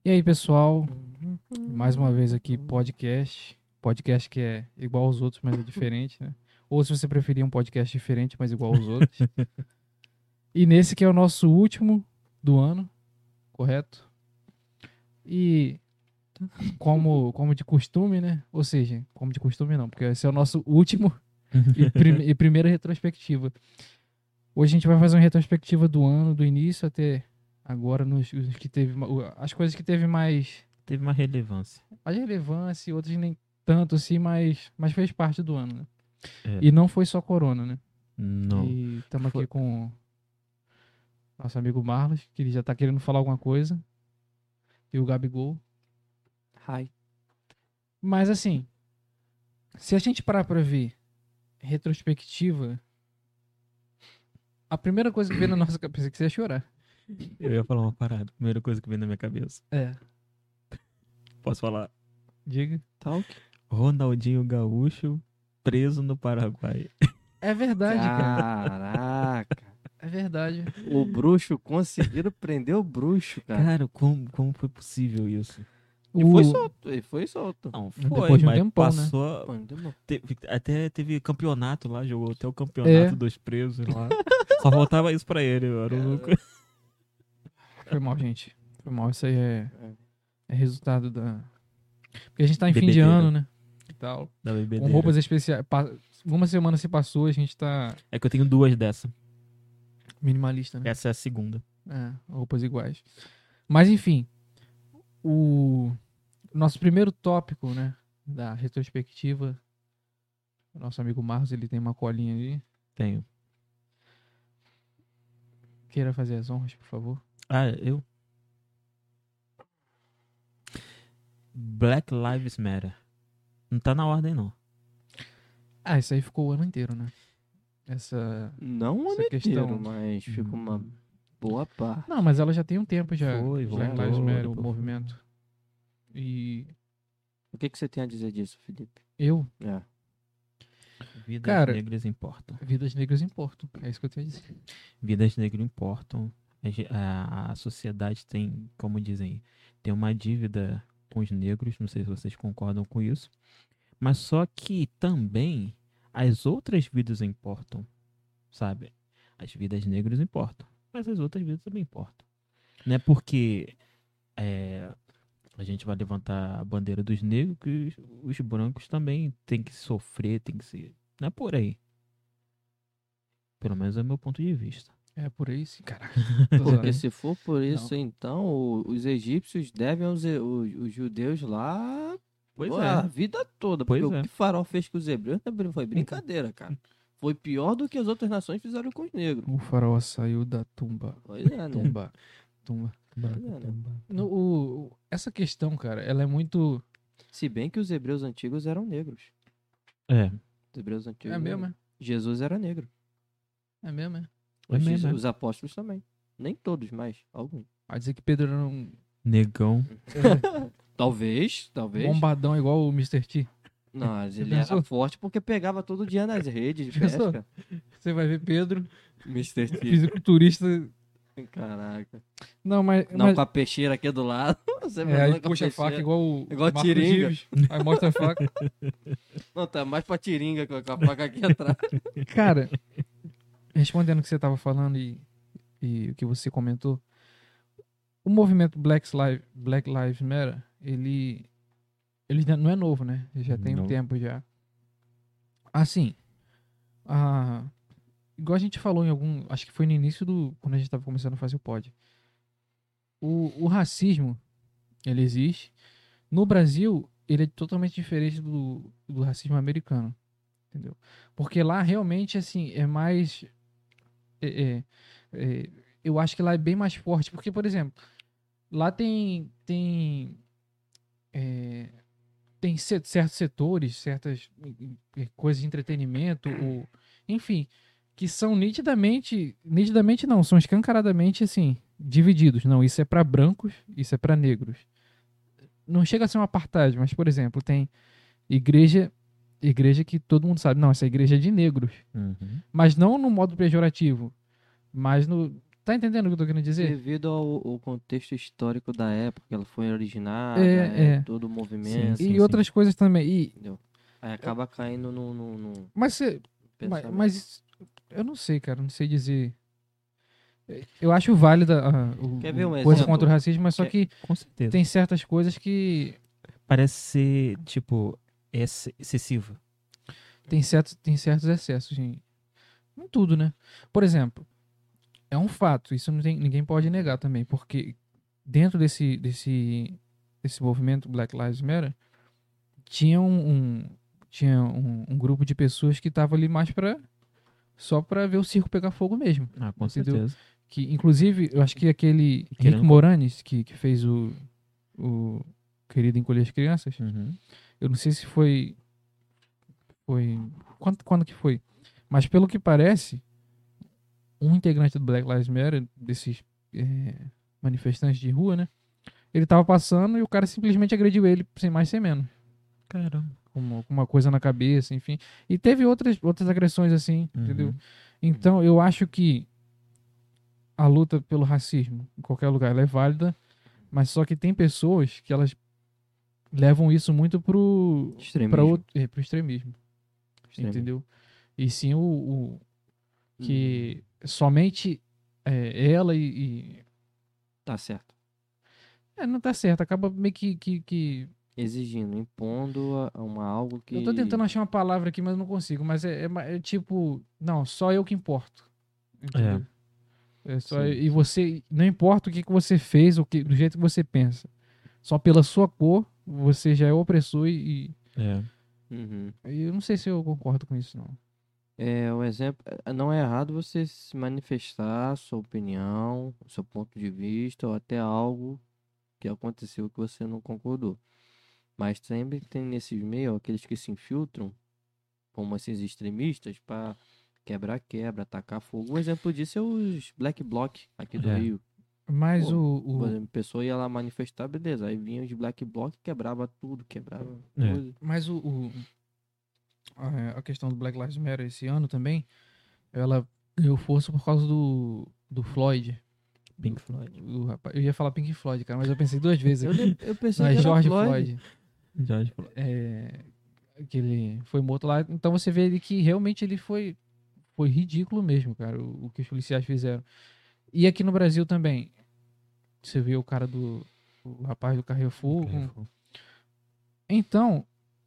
E aí, pessoal, mais uma vez aqui podcast que é igual aos outros, mas é diferente, né? Ou se você preferir um podcast diferente, mas igual aos outros. E nesse que é o nosso último do ano, correto? E como de costume, né? Ou seja, como de costume não, porque esse é o nosso último e primeira retrospectiva. Hoje a gente vai fazer uma retrospectiva do ano, do início até agora, nos que teve, as coisas que teve Teve uma relevância. mais relevância e outras nem tanto assim, mas fez parte do ano, né? É, E não foi só Corona, né? não. E estamos Foi- aqui com nosso amigo Marlos, que ele já tá querendo falar alguma coisa, e o Gabigol. Hi. Mas assim, se a gente parar pra ver retrospectiva, a primeira coisa que veio na nossa cabeça é que você ia chorar. Eu ia falar uma parada. Primeira coisa que veio na minha cabeça. É, Posso falar? diga. Talk. Ronaldinho Gaúcho preso no Paraguai. É verdade, cara. Caraca. É verdade. O bruxo conseguiram prender o bruxo, cara. Cara, como foi possível isso? E foi solto, ele foi solto. Não, Depois foi, de um mas tempão, né? passou... Pô, não deu bom. Até teve campeonato lá, jogou até o campeonato dos presos lá. Só faltava isso pra ele, eu era o único. Foi mal, gente. Foi mal. Isso aí é resultado da. Porque a gente tá em fim de Bebedeira. ano, né? E tal. Da Com bebedeira. roupas especiais. Uma semana se passou, a gente tá É que eu tenho duas dessa. minimalista, né? Essa é a segunda. É, roupas iguais. Mas enfim, o nosso primeiro tópico, né, da retrospectiva, o nosso amigo Marcos, ele tem uma colinha ali. Tenho. Queira fazer as honras, por favor. Ah, eu? Black Lives Matter. Não tá na ordem, não. Ah, isso aí ficou o ano inteiro, né? Essa Não o Essa ano questão- inteiro, mas fica uma boa parte. Não, mas ela já tem um tempo já. Foi, Black voltou, Lives Matter, o depois foi. movimento. E O que você tem a dizer disso, Felipe? eu, É. Vidas Cara- negras importam. vidas negras importam. É isso que eu tenho a dizer. Vidas negras importam. A sociedade tem, como dizem, tem uma dívida com os negros. Não sei se vocês concordam com isso. Mas só que também as outras vidas importam, sabe? As vidas negras importam, mas as outras vidas também importam. Não é porque a gente vai levantar a bandeira dos negros que os brancos também têm que sofrer, tem que ser. Não é por aí. Pelo menos é o meu ponto de vista. É por aí, sim, caraca. Porque se for por isso, Não. então, os egípcios devem os judeus lá Pois a é. vida toda. Pois Porque é. o que Faraó fez com os hebreus foi brincadeira, cara. Foi pior do que as outras nações fizeram com os negros. O faraó saiu da tumba. Pois é, né? Tumba. Pois é, né? Essa questão, cara, ela é muito. Se bem que os hebreus antigos eram negros. É. Os hebreus antigos. É mesmo, é? Jesus era negro. É mesmo, é? É mesmo, é. Os apóstolos também. Nem todos, mas alguns. Vai dizer que Pedro era um Negão. Talvez. bombadão igual o Mr. T. Não, mas ele pensou? era forte porque pegava todo dia nas redes de Pensou? pesca. Você vai ver Pedro, Mr. T. fisiculturista. Caraca. Não, mas. Não, com a peixeira aqui do lado. Você vai aí com a puxa a faca peixeira. igual o Igual Marco Tiringa. Dives, aí mostra a faca. Não, tá mais pra tiringa com a faca aqui atrás. Cara, respondendo o que você tava falando e o que você comentou, o movimento Black Lives Matter, ele não é novo, né? Ele já tem um Não. tempo já. Assim, igual a gente falou em algum, acho que foi no início quando a gente tava começando a fazer o pod. O racismo, ele existe. No Brasil, ele é totalmente diferente do racismo americano, entendeu? Porque lá realmente, assim, é mais... eu acho que lá é bem mais forte. Porque, por exemplo, lá tem certos setores, certas coisas de entretenimento, ou, enfim, que são nitidamente não, são escancaradamente, assim, divididos. Não, isso é pra brancos, isso é pra negros. Não chega a ser uma apartheid, mas, por exemplo, tem igreja que todo mundo sabe, não, essa igreja é de negros. Uhum. Mas não no modo pejorativo, mas Tá entendendo o que eu tô querendo dizer? Devido ao contexto histórico da época, que ela foi originada, É. todo o movimento, Sim, E outras coisas também. entendeu? Aí acaba caindo no Mas você. pensamento. Mas eu não sei, cara. Não sei dizer. Eu acho válida Quer ver um coisa exemplo? contra o racismo, mas só que Com certeza. tem certas coisas que. Parece ser, tipo, excessiva. Tem certos excessos em tudo, né? Por exemplo, é um fato, isso não tem, ninguém pode negar também, porque dentro desse movimento Black Lives Matter, tinha um grupo de pessoas que tava ali mais só pra ver o circo pegar fogo mesmo. Ah, com Entendeu? certeza. Que, inclusive, eu acho que aquele Querendo Rick Moranis, que fez o Querido Encolher as Crianças, Uhum. eu não sei se foi quando que foi? Mas pelo que parece, um integrante do Black Lives Matter, desses manifestantes de rua, né? Ele tava passando e o cara simplesmente agrediu ele sem mais sem menos. Caramba. Com uma coisa na cabeça, enfim. E teve outras agressões assim, entendeu? Uhum. Então eu acho que a luta pelo racismo, em qualquer lugar, ela é válida, mas só que tem pessoas que elas levam isso muito pro Extremismo. pro extremismo, Extremismo. entendeu? E sim que somente ela Tá certo. não tá certo, acaba meio que Exigindo, impondo algo que. eu tô tentando achar uma palavra aqui, mas não consigo, mas é tipo, não, só eu que importo, entendeu? É só Sim, e você, não importa o que você fez, do jeito que você pensa, só pela sua cor, você já é opressor É. Uhum. e eu não sei se eu concordo com isso, não. O exemplo. Não é errado você se manifestar sua opinião, seu ponto de vista, ou até algo que aconteceu que você não concordou. Mas sempre tem nesses meios aqueles que se infiltram, como esses extremistas, para quebra, atacar fogo. Um exemplo disso é os Black Bloc aqui do É. Rio. Mas Pô, por exemplo, a pessoa ia lá manifestar, beleza. Aí vinha os Black Bloc e quebrava tudo, quebrava É. coisa. mas a questão do Black Lives Matter esse ano também, ela ganhou força por causa do Floyd. Pink Floyd. Eu ia falar Pink Floyd, cara, mas eu pensei duas vezes aqui. Eu pensei Não, é que era George Floyd. Floyd. George Floyd. Que ele foi morto lá. Então você vê ele que realmente ele foi ridículo mesmo, cara, o que os policiais fizeram. E aqui no Brasil também, você vê o cara o rapaz do Carrefour. Então,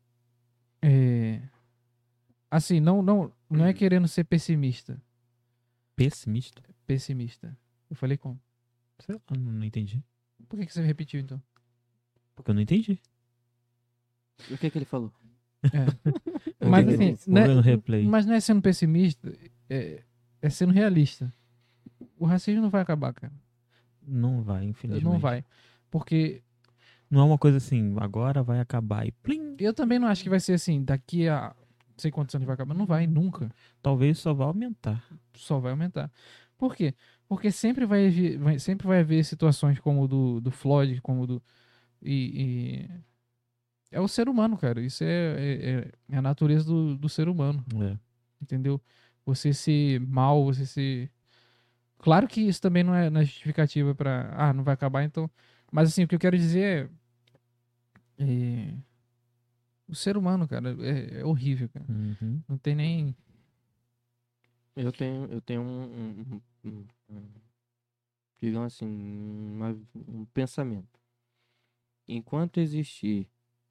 assim, não é querendo ser pessimista. Pessimista? Pessimista. Eu falei como? Sei lá, não entendi. Por que você repetiu então? Porque eu não entendi. O que ele falou? Mas que assim, ele- Vou ver no replay. mas não é sendo pessimista, é sendo realista. O racismo não vai acabar, cara. Não vai, infelizmente. Não vai. Porque Não é uma coisa assim, agora vai acabar e plim. eu também não acho que vai ser assim, daqui a não sei quantos anos vai acabar. Não vai, nunca. Talvez só vá aumentar. Só vai aumentar. Por quê? Porque sempre vai haver situações como o do Floyd, como o do. E é o ser humano, cara. Isso é a natureza do ser humano. É. Entendeu? Você ser mal, você ser. Claro que isso também não é justificativa pra. Ah, não vai acabar, então. Mas assim, o que eu quero dizer o ser humano, cara, é horrível, cara. Uhum. Não tem nem. Eu tenho digamos assim, um pensamento. Enquanto existir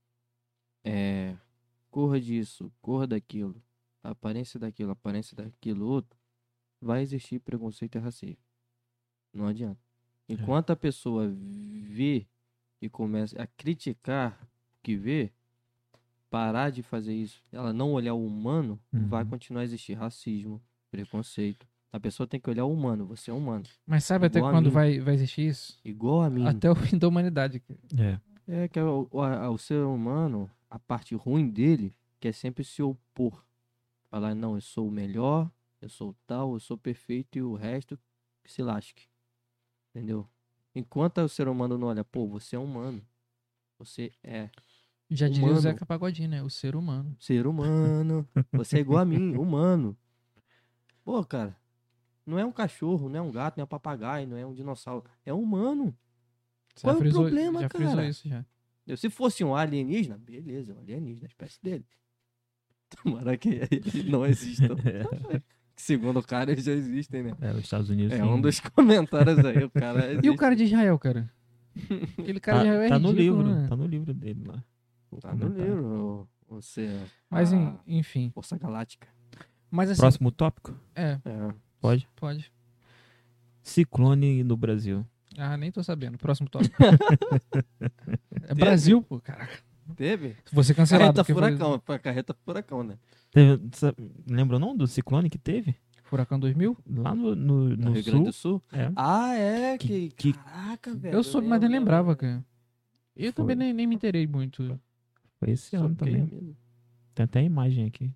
cor disso, cor daquilo, aparência daquilo outro, vai existir preconceito e racismo. Não adianta. Enquanto a pessoa vê e começa a criticar o que vê, parar de fazer isso, ela não olhar o humano, vai Uhum. continuar a existir racismo, preconceito. A pessoa tem que olhar o humano, você é humano. Mas sabe até Igual a quando mim. vai existir isso? Igual a mim. Até o fim da humanidade. É. É que o ser humano, a parte ruim dele, quer sempre se opor. Falar, não, eu sou o melhor, eu sou tal, eu sou perfeito e o resto que se lasque. Entendeu? Enquanto o ser humano não olha, pô, você é humano. Você é Já diria o humano. Zeca Pagodinho, né? O ser humano. Ser humano. Você é igual a mim, humano. Pô, cara. Não é um cachorro, não é um gato, não é um papagaio, não é um dinossauro. É um humano. Você Qual é o frisou- problema, já frisou cara? isso já. Se fosse um alienígena, beleza, um alienígena, a espécie dele. Tomara que eles não existam. Segundo o cara, eles já existem, né? Os Estados Unidos É tem- um dos comentários aí, o cara existe. E o cara de Israel, cara? Aquele cara de Israel é tá no ridículo, livro, né? tá no livro dele lá. O Tá no comentário. livro, você... Mas, a enfim. Força Galáctica. Mas assim, Próximo tópico? é, É. Pode? pode. Ciclone no Brasil. Ah, nem tô sabendo. Próximo tópico. É Brasil, pô, caraca. Teve? Você cancelado. Carreta porque foi- furacão, foi a carreta furacão, né? Lembra não do ciclone que teve? Furacão 2000? Lá no No Rio Grande do sul? Sul. É. Ah, é? Que- Caraca, velho. Eu soube, mas nem lembro, lembrava, lembro. cara. Eu Foi. também nem me interei muito. Foi esse ano Soquei também. mesmo. Tem até a imagem aqui.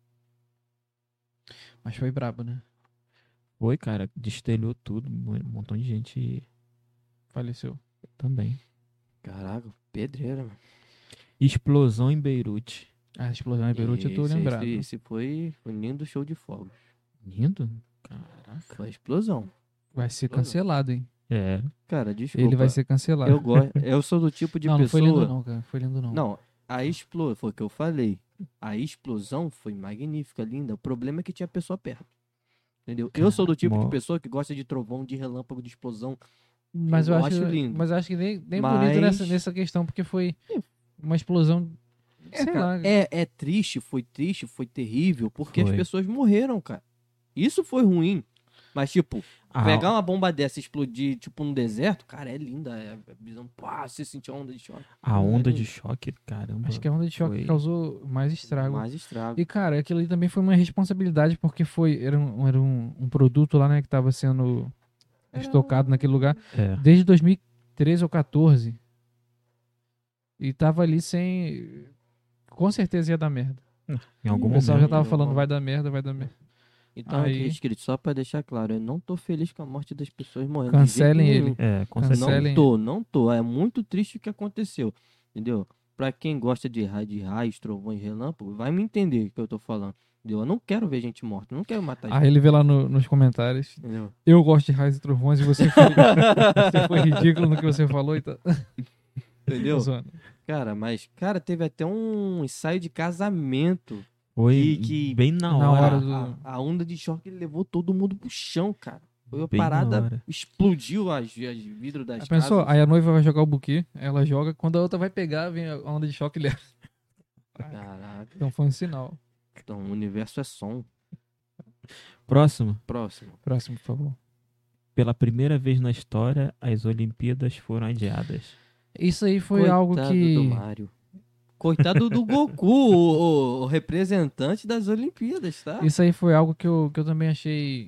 Mas foi brabo, né? Foi, cara. Destelhou tudo. Um montão de gente Faleceu. também. Caraca, pedreira, mano. Explosão em Beirute. A explosão em Beirute eu tô lembrado. Esse foi um lindo show de fogos. Lindo? Caraca. Foi a explosão. Vai ser cancelado, hein? É. Cara, desculpa. Ele vai ser cancelado. Eu sou do tipo de não, não foi pessoa... lindo não, cara. Foi lindo não. Não, a explosão, foi o que eu falei. A explosão foi magnífica, linda. O problema é que tinha pessoa perto. Entendeu? Eu sou do tipo de Mó- pessoa que gosta de trovão, de relâmpago, de explosão. Mas eu eu acho, acho lindo. Mas eu acho que nem Mas- bonito nessa questão, porque foi uma explosão. Sei Cara, lá. é triste, foi terrível, porque as Foi. pessoas morreram, cara. Isso foi ruim. Mas, tipo, A- pegar uma bomba dessa e explodir, tipo, no deserto, cara, é linda. É visão, pá, você sentiu a onda de choque. A onda É de lindo. choque, caramba. Acho que a onda de choque foi- causou mais estrago. Mais estrago. E, cara, aquilo ali também foi uma responsabilidade, porque era um produto lá, né, que tava sendo estocado naquele lugar É. desde 2013 ou 14. E tava ali sem... Com certeza ia dar merda. Em algum O pessoal já momento. tava eu falando, vou- vai dar merda, vai dar merda. Então, Aí- aqui, escrito, só pra deixar claro, eu não tô feliz com a morte das pessoas morrendo. Cancelem de jeito ele. nenhum. É, com Cancelem. certeza. Não tô. É muito triste o que aconteceu. Entendeu? Pra quem gosta de raios, trovões, relâmpagos, vai me entender o que eu tô falando. Entendeu? Eu não quero ver gente morta. Eu não quero matar Aí gente. ele vê lá nos comentários, Entendeu? eu gosto de raios e trovões e você foi ridículo no que você falou e tá... Entendeu? Tô zoando. Cara, mas, cara, teve até um ensaio de casamento. Foi que- bem na na hora. hora do- A onda de choque levou todo mundo pro chão, cara. Foi uma Bem na parada, hora. explodiu as vidros das Aí pensou, casas. aí a noiva vai jogar o buquê, ela joga, quando a outra vai pegar, vem a onda de choque e leva. Caraca, Então foi um sinal. então o universo é som. Próximo. Próximo. Próximo, por favor. Pela primeira vez na história, as Olimpíadas foram adiadas. Isso aí foi Coitado algo que... do Mario. Coitado do Goku, o representante das Olimpíadas, tá? Isso aí foi algo que eu também achei...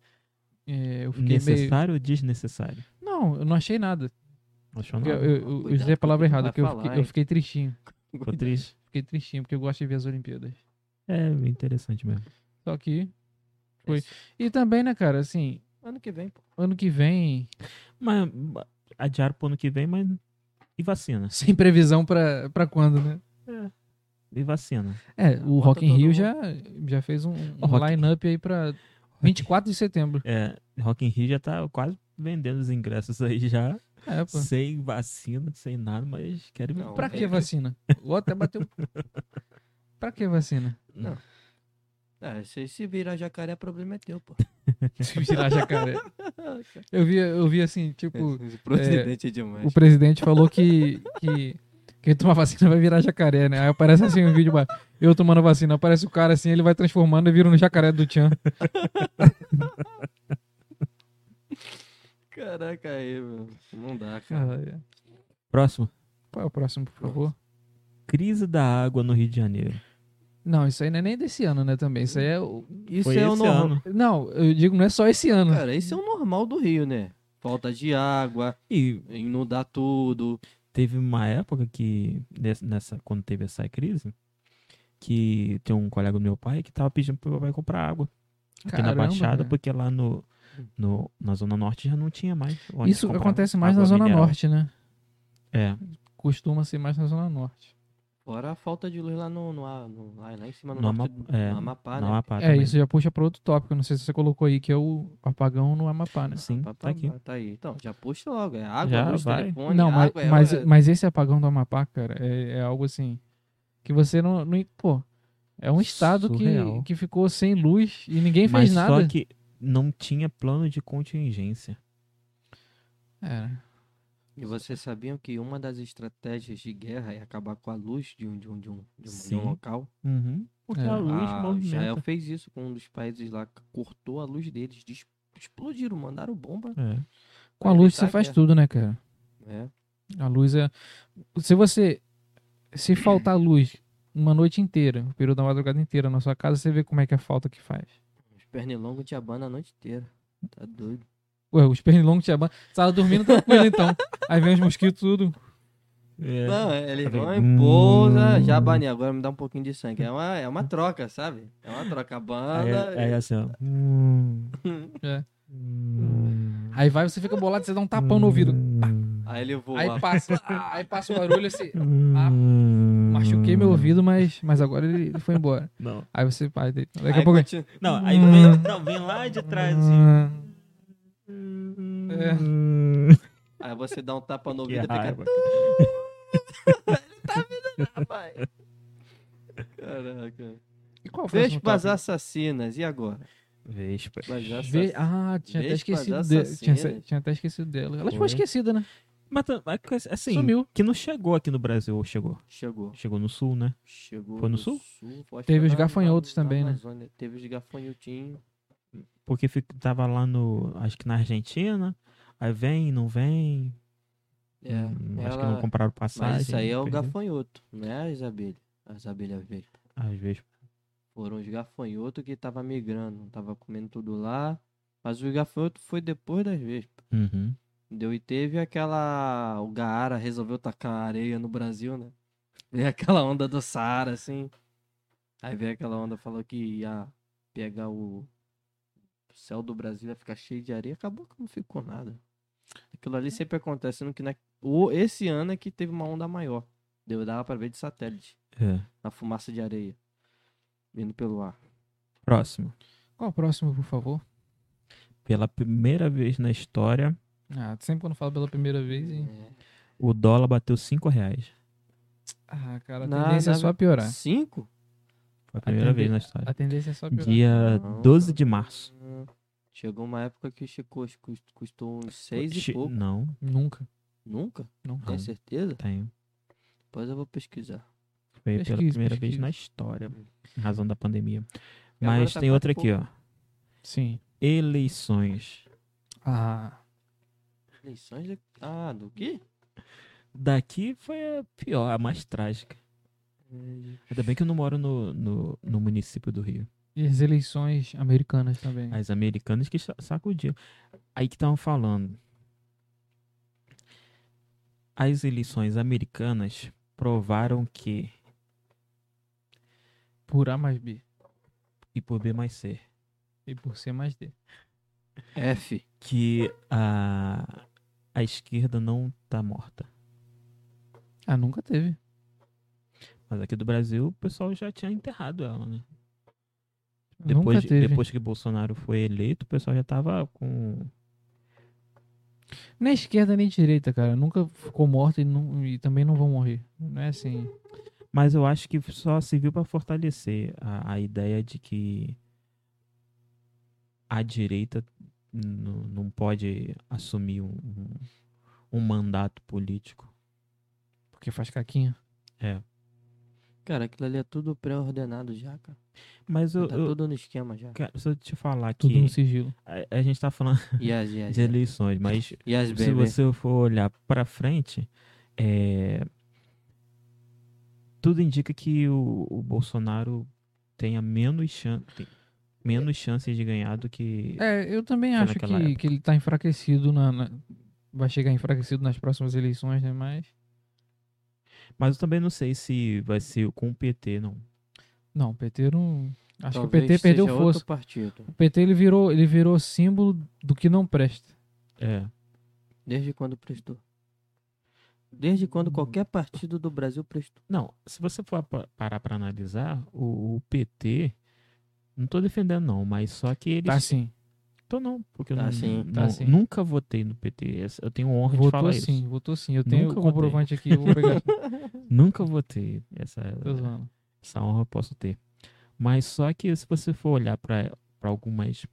eu fiquei meio... Necessário ou desnecessário? Não, eu não achei nada. Achou Porque nada? eu Cuidado usei a com palavra o que tu errada, vai que eu falar, fiquei, hein? eu fiquei tristinho. Ficou triste. Fiquei tristinho, porque eu gosto de ver as Olimpíadas. É interessante mesmo. Só que... Foi. E também, né, cara, assim, Ano que vem, pô. ano que vem, Mas adiaram pro ano que vem, mas e vacina? sem previsão pra quando, né? E vacina? O Bota Rock in todo Rio mundo. já fez um O Rock- line-up aí pra 24 de setembro. Rock in Rio já tá quase vendendo os ingressos aí já. É, pô. Sem vacina, sem nada, mas querem Não, Pra que vacina? O outro até bateu. Pra que vacina? Se virar jacaré, problema é teu, pô. Se virar jacaré. Eu vi assim, tipo, Esse presidente é demais. o presidente falou que quem toma vacina vai virar jacaré, né? Aí aparece assim um vídeo, eu tomando a vacina, aparece o cara assim, ele vai transformando e vira no jacaré do Tchan. Caraca, aí, meu. Não dá, cara. Próximo. Qual é o próximo, por favor? Crise da água no Rio de Janeiro. Não, isso aí não é nem desse ano, né, também. Isso aí é... Isso Foi é o esse normal. ano. Não, eu digo, não é só esse ano. Cara, esse é o normal do Rio, né? Falta de água, E inundar tudo. teve uma época que, quando teve essa crise, que tem um colega do meu pai que tava pedindo pro meu pai comprar água aqui na Caramba, Baixada, cara. porque lá na Zona Norte já não tinha mais. onde Isso comprar acontece mais na água Zona mineral. Norte, né? É, Costuma ser mais na Zona Norte. Fora a falta de luz lá lá em cima no No norte no Amapá, no né? Amapá É, também. isso já puxa para outro tópico. Não sei se você colocou aí, que é o apagão no Amapá, né? Sim, tá aqui. Tá aí. Então, já puxa logo. É água, Já luz, vai. telefone, Não, água. mas esse apagão do Amapá, cara, é algo assim que você não. Pô, é um estado Surreal. que ficou sem luz e ninguém Mas fez só nada. que não tinha plano de contingência. É. E vocês sabiam que uma das estratégias de guerra é acabar com a luz de um Sim. local? Uhum. Porque É. a luz Israel movimenta. fez isso com um dos países lá, cortou a luz deles, explodiram, mandaram bomba. É. Com a pra luz evitar você faz guerra. tudo, né, cara? É. A luz é. Se faltar luz uma noite inteira, o período da madrugada inteira na sua casa, você vê como é que é a falta que faz. Os pernilongos te abanam a noite inteira. Tá doido. Ué, os pernilongos te abanam. Você tava dormindo tranquilo, então. Aí vem os mosquitos tudo. É. Não, eles Tá vendo? vão e pousa, já bani, agora me dá um pouquinho de sangue. É uma troca, sabe? É uma troca. A banda. Aí assim, ó. É. Aí vai, você fica bolado, você dá um tapão no ouvido. Aí ele voa. Aí passa o barulho assim. Machuquei meu ouvido, mas agora ele foi embora. Não. Aí você. Daqui Aí a pouco. continua. Não, aí vem lá de trás assim. Aí você dá um tapa no Que ouvido e fica. raiva. Rapaz. Caraca. E qual foi o próximo Vespas tópico? assassinas, e agora? Vespas. Tinha até Vespas esquecido dela. assassinas. Tinha até esquecido dela. Ela ficou Foi. esquecida, né? Mas assim, Sumiu. que não chegou aqui no Brasil, ou chegou? Chegou. Chegou no sul, né? Chegou Foi no sul? acho que Teve foi os gafanhotos também, né? Amazônia. Teve os gafanhotinhos. Porque tava lá acho que na Argentina, aí vem, não vem. Acho que não compraram passagem. Mas isso aí é o perdeu. gafanhoto, não é as abelhas. As abelhas vespas. Às vezes. Foram os gafanhotos que tava migrando, tava comendo tudo lá. Mas o gafanhoto foi depois das vespas. Uhum. Entendeu? E teve o Gaara resolveu tacar areia no Brasil, né? Veio aquela onda do Saara, assim. Aí veio aquela onda, falou que ia pegar o céu do Brasil, ia ficar cheio de areia. Acabou que não ficou nada. Aquilo ali sempre acontece, sendo que esse ano é que teve uma onda maior. Dava pra ver de satélite, É. na fumaça de areia, vindo pelo ar. Próximo. Qual o próximo, por favor? Pela primeira vez na história, Sempre quando falo pela primeira vez. o dólar bateu R$5. Cara, a tendência é só piorar. 5? Foi a primeira vez na história. A tendência é só piorar. Dia 12 de março. Chegou uma época que custou uns 6 e pouco. Não, Nunca. Nunca? Nunca. Tem certeza? tenho. Depois eu vou pesquisar. Foi pela Pesquise, primeira vez pesquise. na história, em razão da pandemia. E agora Mas tá tem quase outra aqui, pouco. ó. Sim. Eleições. Eleições de... do quê? Daqui foi a pior, a mais trágica. Ainda bem que eu não moro no município do Rio. E as eleições americanas também. As americanas que sacudiam. Aí que estavam falando. As eleições americanas provaram que, Por A mais B. e por B mais C, E por C mais D. F. que a esquerda não tá morta. Nunca teve. Mas aqui do Brasil o pessoal já tinha enterrado ela, né? Nunca teve. Depois que Bolsonaro foi eleito, o pessoal já tava com... Nem esquerda nem direita, cara. Nunca ficou morta e também não vão morrer. Não é assim. Mas eu acho que só serviu para fortalecer a ideia de que a direita não pode assumir um mandato político. Porque faz caquinha. É. Cara, aquilo ali é tudo pré-ordenado já, cara. Mas Tá tudo no esquema já. cara, se eu te falar Tudo que no sigilo. a gente tá falando Yes. de eleições, mas Yes, se baby. você for olhar para frente, tudo indica que o Bolsonaro tenha menos chances de ganhar do que... Eu também Foi acho naquela época. que ele tá enfraquecido vai chegar enfraquecido nas próximas eleições, né? Mas eu também não sei se vai ser com o PT, não. Não, o PT não. Acho que o Talvez PT perdeu seja força. outro partido. O PT ele virou símbolo do que não presta. É. Desde quando prestou? Desde quando qualquer partido do Brasil prestou. Não, se você for parar pra analisar, o PT, não tô defendendo não, mas só que eles... Tá sim. Tô não, porque eu Tá não, sim, tá sim. nunca votei no PT. Eu tenho honra de falar isso. Votou sim. Eu tenho Nunca o comprovante aqui, eu vou pegar. Nunca votei. Tô zoando. Essa honra eu posso ter. Mas só que se você for olhar para algumas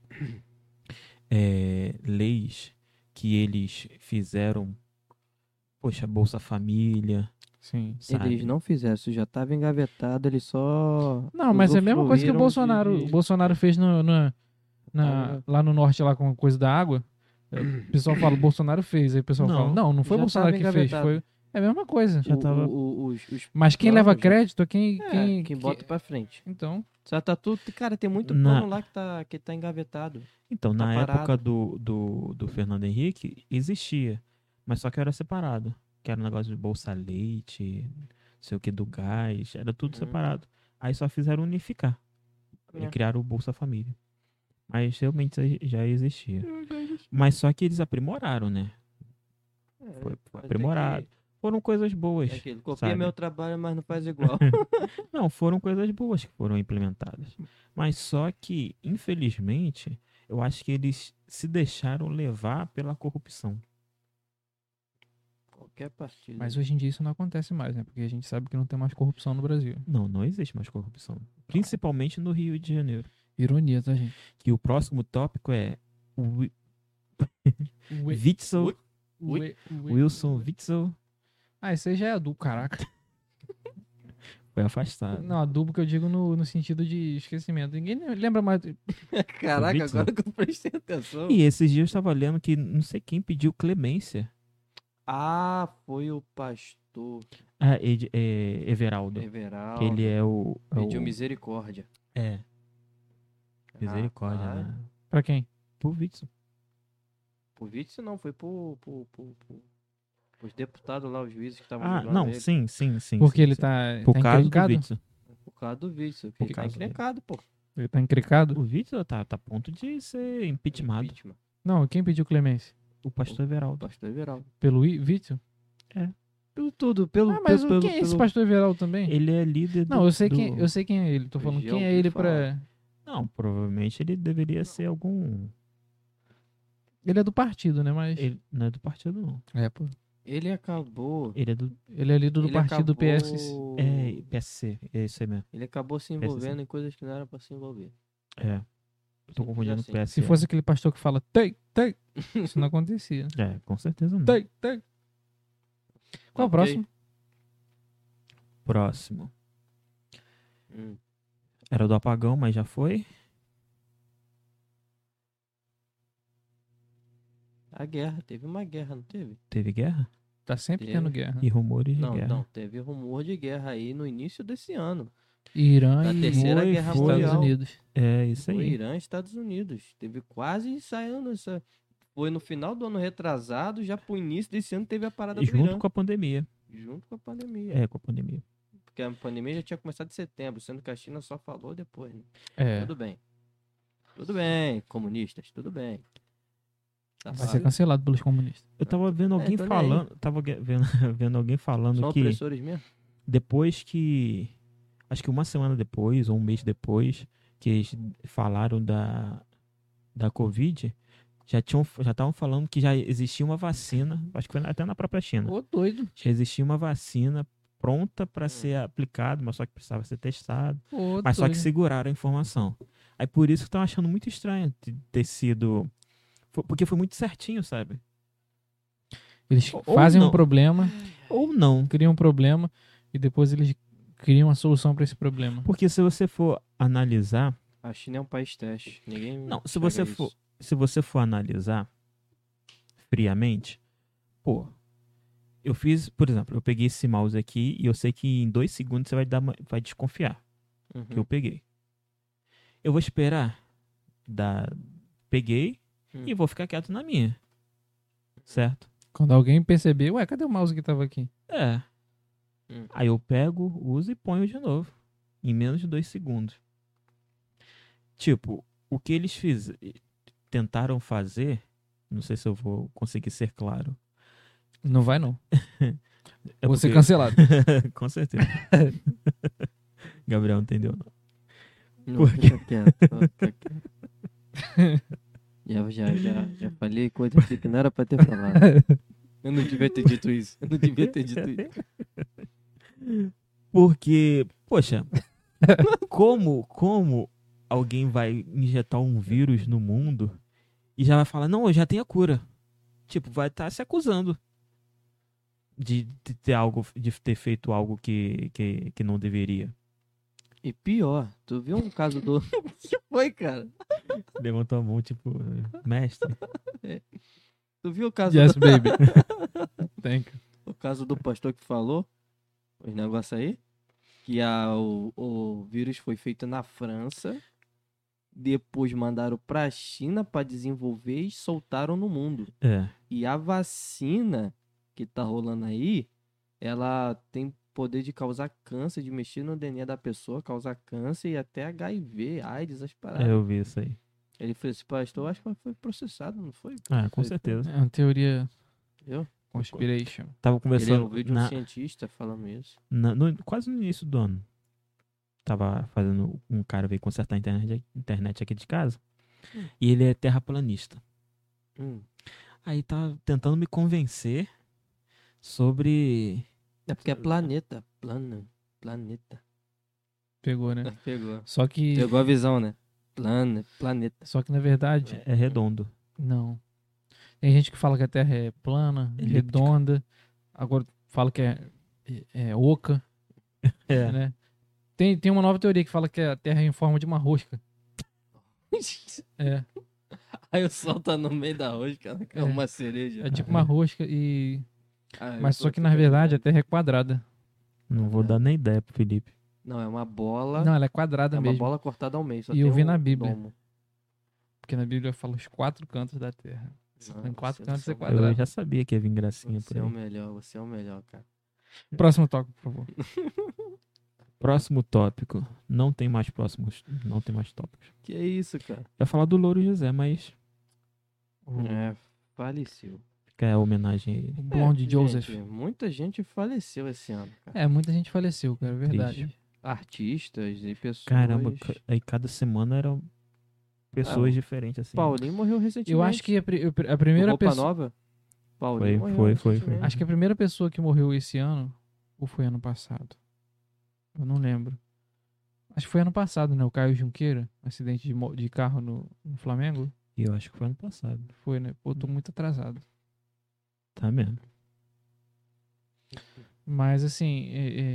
leis que eles fizeram, poxa, Bolsa Família, Sim. sabe? Eles não fizeram, isso já estava engavetado, eles só. Não, mas é a mesma coisa que o usufruíram O Bolsonaro fez Tava- lá no norte, lá com a coisa da água. O pessoal fala, o Bolsonaro fez. Aí o pessoal fala, não foi o já Bolsonaro tava que fez. engavetado. É a mesma coisa. Já tava- Mas quem leva planos já- crédito é quem bota pra frente. Então, Já tá tudo. Cara, tem muito Na- plano lá que tá engavetado. Então, Tá na parado. época do Fernando Henrique, existia. Mas só que era separado. Que era um negócio de Bolsa Leite, não sei o que, do gás. Era tudo separado. Aí só fizeram unificar. E É. criaram o Bolsa Família. Mas realmente isso já existia. Mas só que eles aprimoraram, né? Foi Mas aprimorado. Foram coisas boas. É aquilo. Copia sabe? meu trabalho, mas não faz igual. Não, foram coisas boas que foram implementadas. Mas só que, infelizmente, eu acho que eles se deixaram levar pela corrupção. Qualquer partido. mas hoje em dia isso não acontece mais, né? Porque a gente sabe que não tem mais corrupção no Brasil. Não existe mais corrupção. Principalmente no Rio de Janeiro. Ironia, tá, gente? Que o próximo tópico é o Witzel, Wilson Witzel Ah, esse aí já é adubo, caraca. foi afastado. Não, adubo que eu digo no sentido de esquecimento. Ninguém lembra mais. Caraca, Witzel. agora que eu prestei atenção. E esses dias eu estava lendo que não sei quem pediu clemência. Ah, foi o pastor Ah, Everaldo. Everaldo. Que ele é o... Pediu misericórdia. É, misericórdia, Rapaz. né? Pra quem? Pro Witzel. Pro Vítor não, foi pros deputados lá, os juízes que estavam Ah, julgando não, ele. sim. Porque sim, ele sim. tá Por causa do encrencado? Witzel. Por causa do Vítor, que Por ele tá causa dele. encrencado, pô. Ele tá encrecado? O Witzel tá a ponto de ser impeachmentado. Impeachment. Não, quem pediu clemência? O pastor Everaldo. Pastor Everaldo. Pelo Vítor? Pelo tudo, pelo... Ah, mas pelo, quem é esse pelo- pastor Everaldo também? Ele é líder do... Não, eu sei quem é ele. Tô Eu falando já quem é ouvi ele falar. pra... Não, provavelmente ele deveria ser algum... Ele é do partido, né? Mas... Ele não é do partido, não. É, pô. Ele acabou... Ele é do... Ele é líder do ele partido acabou- PS. É, PSC. É isso aí mesmo. Ele acabou se envolvendo em coisas que não era pra se envolver. É. Eu tô confundindo com Assim. o PSC. Se fosse aquele pastor que fala tem, isso não acontecia. É, com certeza não. Tem. Qual é o Ok. próximo? Próximo. Hum. Era do apagão, mas já foi. A guerra, teve uma guerra, não teve? Teve guerra? Tá sempre Teve. tendo guerra. E rumores de Não, guerra. não, teve rumor de guerra aí no início desse ano. Irã Da e Terceira foi, Guerra Estados Mundial. Unidos. É, isso O aí. Irã e Estados Unidos. Teve quase saindo essa. Foi no final do ano retrasado, já pro início desse ano teve a parada do Junto Irã. com a pandemia. Junto com a pandemia. É, com a pandemia. Porque a pandemia já tinha começado em setembro, sendo que a China só falou depois. Né? É. Tudo bem. Tudo bem, comunistas, tudo bem. Tá Vai ser cancelado pelos comunistas. Eu tava vendo alguém tô nem falando. Tava vendo alguém falando São que opressores mesmo? depois que. Acho que uma semana depois, ou um mês depois, que eles falaram da Covid, já estavam falando que já existia uma vacina. Acho que foi até na própria China. Ô, doido. Já existia uma vacina pronta para ser aplicada, mas só que precisava ser testado. Ô, Mas só que doido. seguraram a informação. Aí por isso que estão achando muito estranho ter sido. Porque foi muito certinho, sabe? Eles Ou fazem um não. problema, Ou não. criam um problema e depois eles criam a solução pra esse problema. Porque se você for analisar. A China é um país teste. Ninguém. Não, se enxerga você isso. for. Se você for analisar friamente, pô, eu fiz, por exemplo, eu peguei esse mouse aqui e eu sei que em 2 segundos você vai desconfiar Uhum. que eu peguei. Eu vou esperar, peguei e vou ficar quieto na minha, certo? Quando alguém perceber, ué, cadê o mouse que tava aqui? É. Aí eu pego, uso e ponho de novo, em menos de 2 segundos. Tipo, o que eles tentaram fazer, não sei se eu vou conseguir ser claro. Não vai, não. É Vou ser porque- cancelado. Com certeza. Gabriel não entendeu, não. Não, Por quê? fica quieto, fica quieto. Já falei coisa aqui que não era pra ter falado. Eu não devia ter dito isso. Eu não devia ter dito isso. Porque, poxa, como alguém vai injetar um vírus no mundo e já vai falar, não, eu já tenho a cura. Tipo, vai estar se acusando de ter algo, de ter feito algo que não deveria. E pior, tu viu um caso do. que foi, cara? Levantou a mão, tipo, mestre. Tu viu o caso Yes, do... baby. Thank you. o caso do pastor que falou? Os negócios aí? Que o vírus foi feito na França. Depois mandaram pra China pra desenvolver e soltaram no mundo. É, E a vacina que tá rolando aí, ela tem poder de causar câncer, de mexer no DNA da pessoa, causar câncer e até HIV, AIDS, as paradas. eu vi isso aí. Ele fez esse pastor, acho que foi processado, não foi? Ah, com Foi, certeza. É uma teoria Entendeu? conspiration. Tava Ele conversando ouviu de um cientista falando isso. quase no início do ano. Tava fazendo, um cara veio consertar a internet aqui de casa. E ele é terraplanista. Hum. Aí tá tentando me convencer sobre... É porque é planeta. Planeta. Pegou, né? Pegou. Só que, Pegou a visão, né? Planeta. só que na verdade, É redondo. não. Tem gente que fala que a Terra é plana, Elíptica. redonda. Agora fala que é oca, É. né? Tem uma nova teoria que fala que a Terra é em forma de uma rosca. É, Aí o sol tá no meio da rosca, né? É uma cereja. é tipo uma rosca e... Ah, eu Mas tô só que aqui na verdade a ligado. Terra é quadrada. Não vou dar nem ideia pro Felipe. Não, é uma bola. Não, ela é quadrada é uma mesmo. bola cortada ao meio. Só E tem eu vi o na Bíblia. domo. Porque na Bíblia fala os 4 cantos da Terra. Não, Em 4 cantos você é é o quadrado. Eu já sabia que ia vir gracinha por Você é o aí. melhor, você é o melhor, cara. Próximo tópico, por favor. Próximo tópico. Não tem mais tópicos. Que isso, cara? Eu ia falar do Louro José, mas É, faleceu. fica a homenagem a ele. O Blonde Joseph. Gente, muita gente faleceu esse ano, cara. É, muita gente faleceu, cara, é verdade. Artistas e pessoas. Caramba, aí cada semana eram pessoas diferentes, assim. Paulinho morreu recentemente. Eu acho que a Do primeira Roupa pessoa... Nova. Paulinho Foi, morreu foi. recentemente. Acho que a primeira pessoa que morreu esse ano, ou foi ano passado? Eu não lembro. Acho que foi ano passado, né? O Caio Junqueira, acidente de carro no Flamengo. E eu acho que foi ano passado. Foi, né? Pô, tô muito atrasado. Tá mesmo. Mas assim,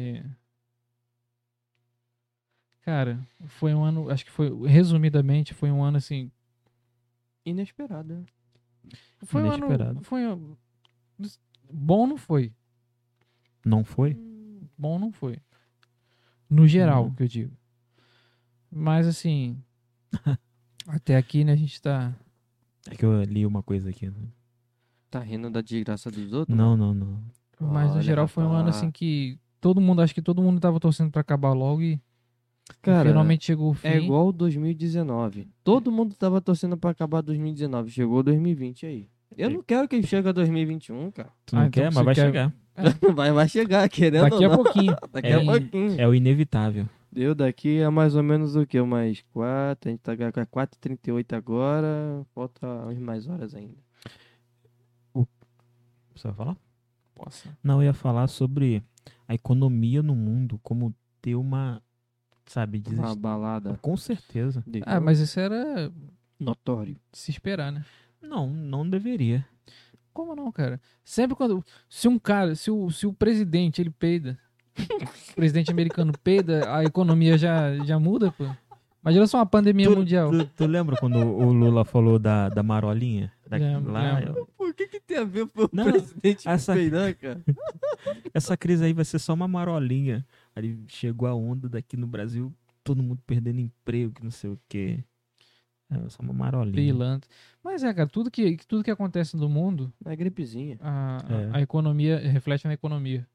cara, foi um ano, acho que foi, resumidamente, foi um ano assim, Inesperado, né? foi um Inesperado. ano, bom não foi, Não foi? bom não foi, no geral, Não. que eu digo. Mas assim, até aqui, né, a gente tá, É que eu li uma coisa aqui. Né? Tá rindo da desgraça dos outros? Não. mas no Olha, geral foi um ano rapaz. assim que acho que todo mundo tava torcendo pra acabar logo e Cara, finalmente chegou o fim. é igual 2019. Todo mundo tava torcendo pra acabar 2019. Chegou 2020 aí. Eu não quero que chegue a 2021, cara. Tu não Ah, então quer, você mas vai quer- chegar. Vai chegar, querendo Daqui ou a não. pouquinho. Daqui É, a pouquinho. É o inevitável. Deu daqui a mais ou menos o quê? Mais 4. A gente tá com 4h38 agora. Falta umas mais horas ainda. Você vai falar? Poxa. Não, eu ia falar sobre a economia no mundo, como ter uma, sabe, Uma balada. Com certeza. Ah, mas isso era Notório. de se esperar, né? Não deveria. Como não, cara? Sempre quando. Se um cara, se o presidente ele peida, o presidente americano peida, a economia já muda, pô. Imagina só uma pandemia mundial. Tu lembra quando o Lula falou da marolinha? Lembro. Por que tem a ver com o Não, presidente essa- peidar, cara? Essa crise aí vai ser só uma marolinha. Aí chegou a onda daqui no Brasil, todo mundo perdendo emprego, que não sei o quê. É só uma marolinha. Pilantra. Mas cara, tudo que acontece no mundo, É gripezinha. a economia reflete na economia.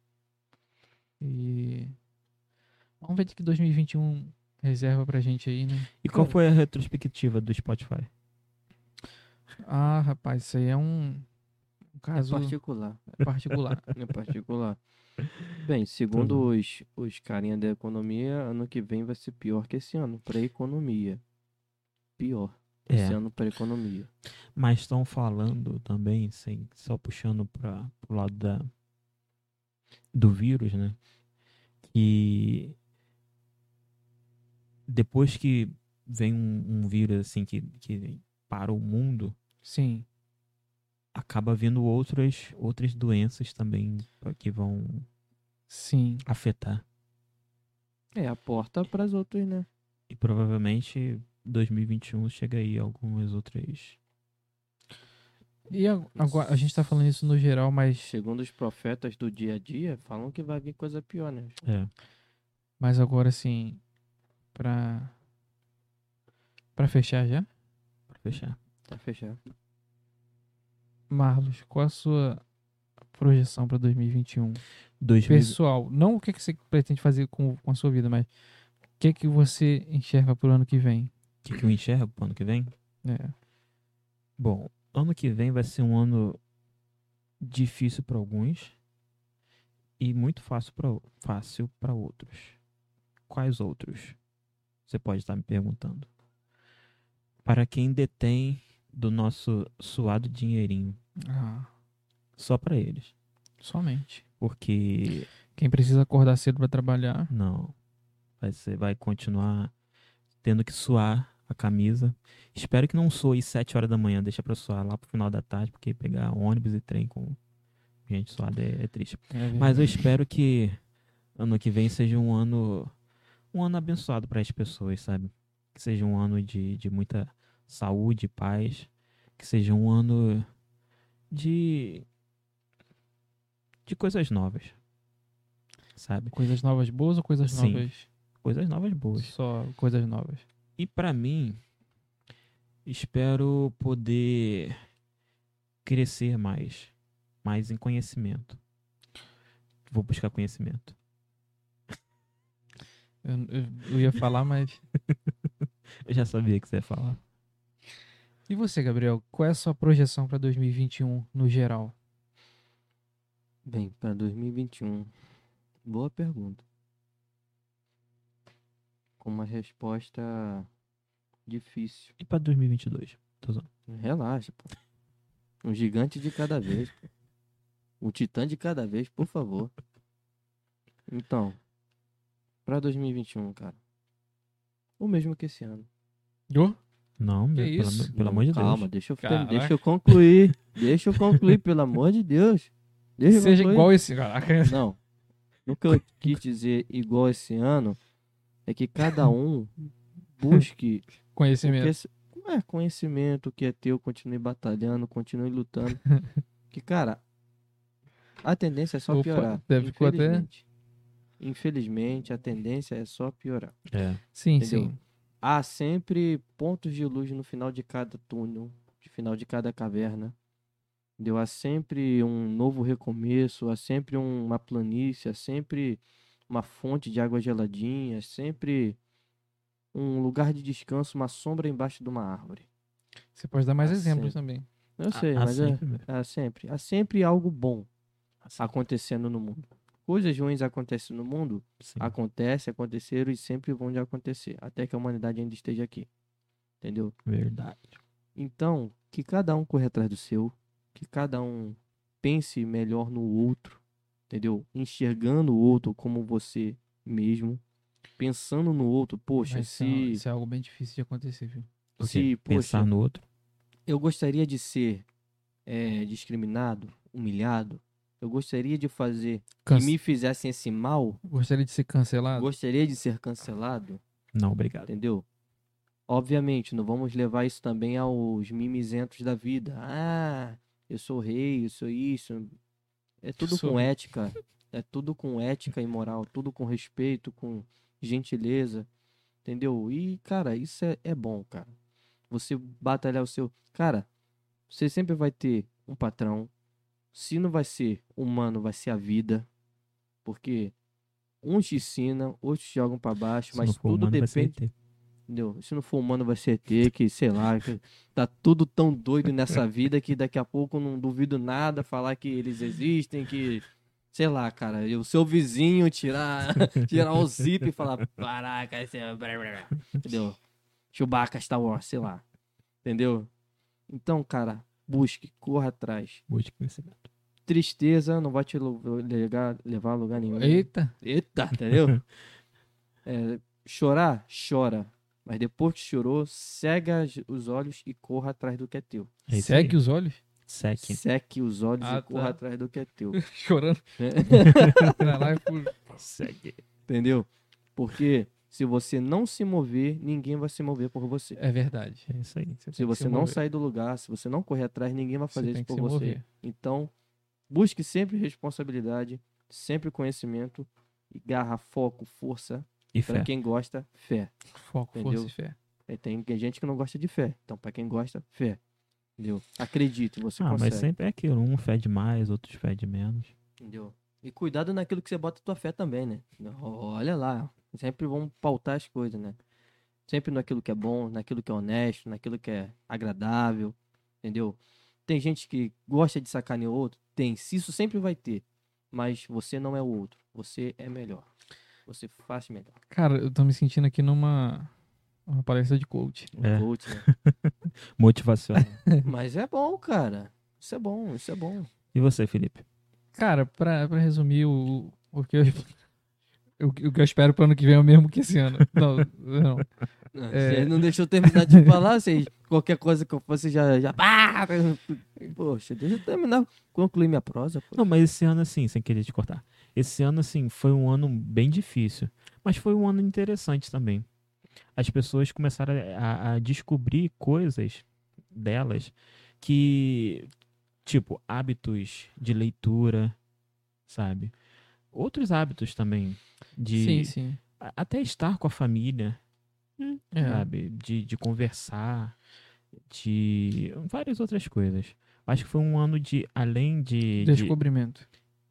E vamos ver o que 2021 reserva pra gente aí, né? E qual foi a retrospectiva do Spotify? Ah, rapaz, isso aí é um caso É particular. particular. É particular. Bem, segundo os carinha da economia, ano que vem vai ser pior que esse ano, para economia. Pior. Esse É, ano para economia. mas estão falando também, só puxando para o lado do vírus, né? Que depois que vem um vírus assim que para o mundo, Sim. acaba vindo outras doenças também que vão Sim. afetar. É a porta para as outras, né? E provavelmente 2021 chega aí algumas outras. E agora, a gente tá falando isso no geral, mas Segundo os profetas do dia a dia, falam que vai vir coisa pior, né? agora assim, pra fechar já, Pra fechar. Tá fechado. Marlos, qual a sua projeção pra 2021? 2000, Pessoal, não o que que você pretende fazer com a sua vida, mas o que que você enxerga pro ano que vem? o que eu enxergo pro ano que vem? É. Bom, ano que vem vai ser um ano difícil para alguns e muito fácil para outros. Quais outros? Você pode estar me perguntando. Para quem detém do nosso suado dinheirinho, Ah, só para eles. somente. Porque Quem precisa acordar cedo pra trabalhar. não, vai continuar tendo que suar a camisa. Espero que não soe 7 horas da manhã, deixa pra suar lá pro final da tarde, porque pegar ônibus e trem com gente suada é triste. Mas eu espero que ano que vem seja um ano abençoado para as pessoas, sabe? Que seja um ano de muita saúde, paz, que seja um ano de coisas novas, sabe? Coisas novas boas ou coisas Sim. novas? Coisas novas boas. Só coisas novas. E pra mim, espero poder crescer mais em conhecimento. Vou buscar conhecimento. Eu ia falar, mas. Eu já sabia que você ia falar. E você, Gabriel? Qual é a sua projeção pra 2021 no geral? Bem, para 2021. Boa pergunta. Com uma resposta difícil. E pra 2022? Tô zoando. Relaxa, pô. Um gigante de cada vez, pô. Um titã de cada vez, por favor. Então, para 2021, cara. O mesmo que esse ano. Não, Que meu, isso? pelo amor de Calma, Deus. deixa Caraca. eu concluir. Deixa eu concluir, pelo amor de Deus. Deixa eu Seja concluir. igual esse. Caraca. Não. O que eu quis dizer igual esse ano é que cada um busque Conhecimento. conhecimento, o que é teu, continue batalhando, continue lutando. Que, cara, a tendência é só Opa, piorar. ficou até. Infelizmente. Infelizmente, a tendência é só piorar. É. Sim, Entendeu? sim. Há sempre pontos de luz no final de cada túnel, no final de cada caverna. Entendeu? Há sempre um novo recomeço, há sempre uma planície, há sempre uma fonte de água geladinha, há sempre um lugar de descanso, uma sombra embaixo de uma árvore. Você pode dar mais Ah, exemplos sempre. também. Eu sei, Há mas sempre mesmo. há sempre algo bom Assim, acontecendo no mundo. Coisas ruins acontecem no mundo, sim. aconteceram e sempre vão de acontecer, até que a humanidade ainda esteja aqui. Entendeu? Verdade. Então, que cada um corra atrás do seu, que cada um pense melhor no outro, entendeu? Enxergando o outro como você mesmo, pensando no outro, poxa, Mas isso é algo bem difícil de acontecer, viu? O quê? se, Pensar poxa, no outro. eu gostaria de ser discriminado, humilhado, eu gostaria de fazer que me fizessem esse mal, Gostaria de ser cancelado? gostaria de ser cancelado, Não, obrigado. entendeu? Obviamente, não vamos levar isso também aos mimizentos da vida. Ah, eu sou rei, eu sou isso. É tudo Sou com rei. ética. É tudo com ética e moral. Tudo com respeito, com gentileza. Entendeu? E, cara, isso é bom, cara. Você batalhar o seu. Cara, você sempre vai ter um patrão. Se não vai ser humano, vai ser a vida. Porque uns te ensinam, outros te jogam pra baixo. Se Mas não for tudo humano, vai ser depende. ET. Entendeu? Se não for humano, vai ser ET, que sei lá, que tá tudo tão doido nessa vida que daqui a pouco eu não duvido nada falar que eles existem, que sei lá, cara, e o seu vizinho tirar o zip e falar, caraca, esse é... entendeu? Chewbacca, Star Wars, sei lá, entendeu? Então, cara, busque, corra atrás. Busque conhecimento. Tristeza não vai te levar a lugar nenhum. Eita. Eita, entendeu? Chorar, chora. Mas depois que chorou, cega os olhos e corra atrás do que é teu. É isso Segue aí. os olhos? Seque. Seque os olhos Ah, e corra tá. atrás do que é teu. Chorando. Caralho, por... Segue. Entendeu? Porque se você não se mover, ninguém vai se mover por você. É verdade. É isso aí. Você tem Se que você se não mover. sair do lugar, se você não correr atrás, ninguém vai fazer Você tem isso que por se você. mover. Então, busque sempre responsabilidade, sempre conhecimento, e garra, foco, força. E Pra fé. quem gosta, fé. Foco, Entendeu? força e fé. Tem gente que não gosta de fé. Então, pra quem gosta, fé. Entendeu? Acredite, você Mas consegue. sempre é aquilo. Um fede mais, outros fede menos. Entendeu? E cuidado naquilo que você bota a tua fé também, né? Olha lá. Sempre vamos pautar as coisas, né? Sempre naquilo que é bom, naquilo que é honesto, naquilo que é agradável. Entendeu? Tem gente que gosta de sacanear o outro? Tem. Isso sempre vai ter. Mas você não é o outro. Você é melhor. Você faz melhor. Cara, eu tô me sentindo aqui numa uma palestra de coach. É. Coach, né? Motivacional. Mas é bom, cara. Isso é bom, isso é bom. E você, Felipe? Cara, pra resumir o que o que eu espero pro ano que vem é o mesmo que esse ano. Não. Você não deixou eu terminar de falar, você, qualquer coisa que eu fosse já... Poxa, deixa eu terminar, concluir minha prosa. Pô. Não, mas esse ano, assim, sem querer te cortar. Esse ano, assim, foi um ano bem difícil. Mas foi um ano interessante também. As pessoas começaram a descobrir coisas delas que, tipo, hábitos de leitura, sabe? Outros hábitos também. Sim, sim. Até estar com a família, É. sabe? De conversar, de várias outras coisas. Acho que foi um ano de, além de... Descobrimento.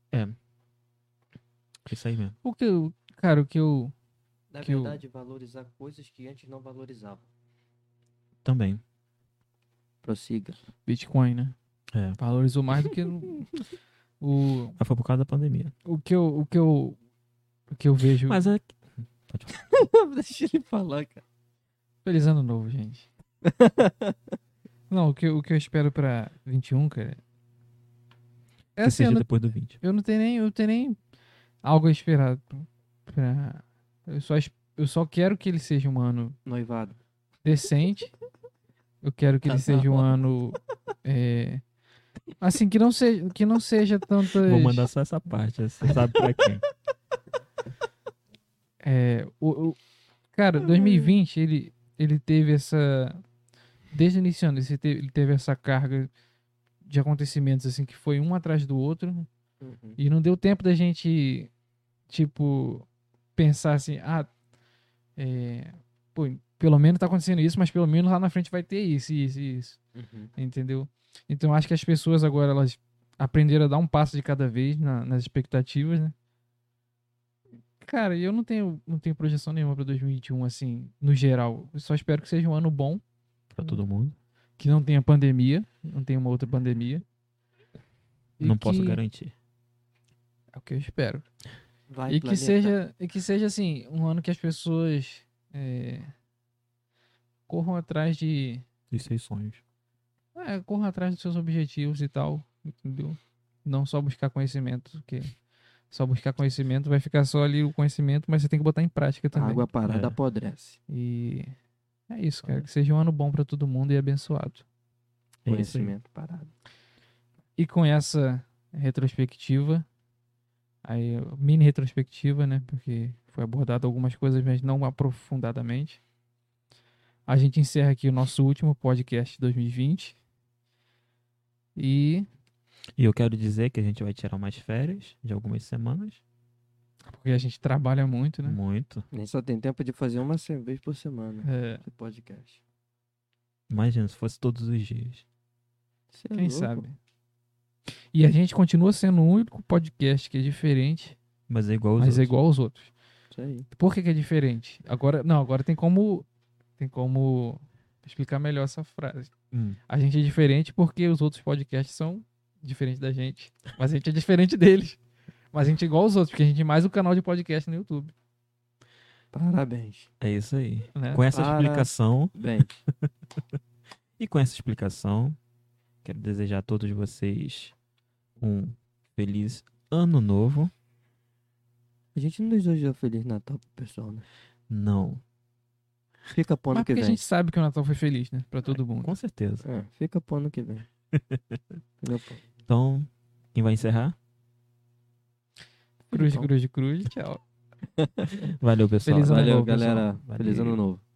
Isso aí mesmo. O que eu, cara, o que eu Na que eu- verdade, valorizar coisas que antes não valorizavam. Também. Prossiga. Bitcoin, né? É. Valorizou mais do que o Mas foi por causa da pandemia. o que eu vejo. Mas é... Deixa ele falar, cara. Feliz ano novo, gente. Não, o que eu espero pra 21, cara. É que assim, seja depois do 20. eu não tenho nem algo a esperar pra eu só quero que ele seja um ano Noivado. decente. Eu quero que ele seja um ano assim, que não seja tantas Vou mandar só essa parte. Você sabe pra quem. Cara, 2020 ele teve essa desde o início do ano, ele teve essa carga de acontecimentos assim que foi um atrás do outro, né? Uhum. E não deu tempo da gente tipo pensar assim, pô, pelo menos tá acontecendo isso, mas pelo menos lá na frente vai ter isso, isso, isso. Uhum. Entendeu? Então acho que as pessoas agora elas aprenderam a dar um passo de cada vez nas expectativas, né? Cara, eu não tenho projeção nenhuma pra 2021, assim, no geral. Eu só espero que seja um ano bom, Pra todo mundo. que não tenha pandemia, não tenha uma outra pandemia. E Não posso que- garantir. É o que eu espero. Vai, E planeta. que seja, assim, um ano que as pessoas corram atrás de... Dos seus sonhos. corram atrás dos seus objetivos e tal, entendeu? Não só buscar conhecimento, porque só buscar conhecimento vai ficar só ali o conhecimento, mas você tem que botar em prática A também. água parada É. apodrece. E é isso, cara. Que seja um ano bom pra todo mundo e abençoado. É isso aí. Conhecimento parado. E com essa retrospectiva, aí mini retrospectiva, né? Porque foi abordado algumas coisas, mas não aprofundadamente. A gente encerra aqui o nosso último podcast de 2020. E E eu quero dizer que a gente vai tirar umas férias de algumas semanas. porque a gente trabalha muito, né? Muito. A gente só tem tempo de fazer uma vez por semana esse podcast. Imagina se fosse todos os dias. Cê é Quem louco. sabe? E a gente continua sendo o único podcast que é diferente, Mas é igual os mas outros. é igual aos outros. Isso aí. Por que é diferente? Agora tem como explicar melhor essa frase. A gente é diferente porque os outros podcasts são diferentes da gente, mas a gente é diferente deles. Mas a gente é igual os outros, porque a gente tem mais um canal de podcast no YouTube. Parabéns. É isso aí. Né? Com essa explicação, Bem, e com essa explicação, quero desejar a todos vocês um feliz ano novo. a gente não desejou Feliz Natal pro pessoal, né? Não, Fica pro ano Mas que porque a vem. gente sabe que o Natal foi feliz, né? Pra todo mundo. com certeza. Fica pro ano que vem. Fica pro- Então, quem vai encerrar? Cruz, Então. cruz, cruz. Tchau. Valeu, pessoal. Feliz ano Valeu, novo, pessoal. galera. Feliz ano Valeu. novo.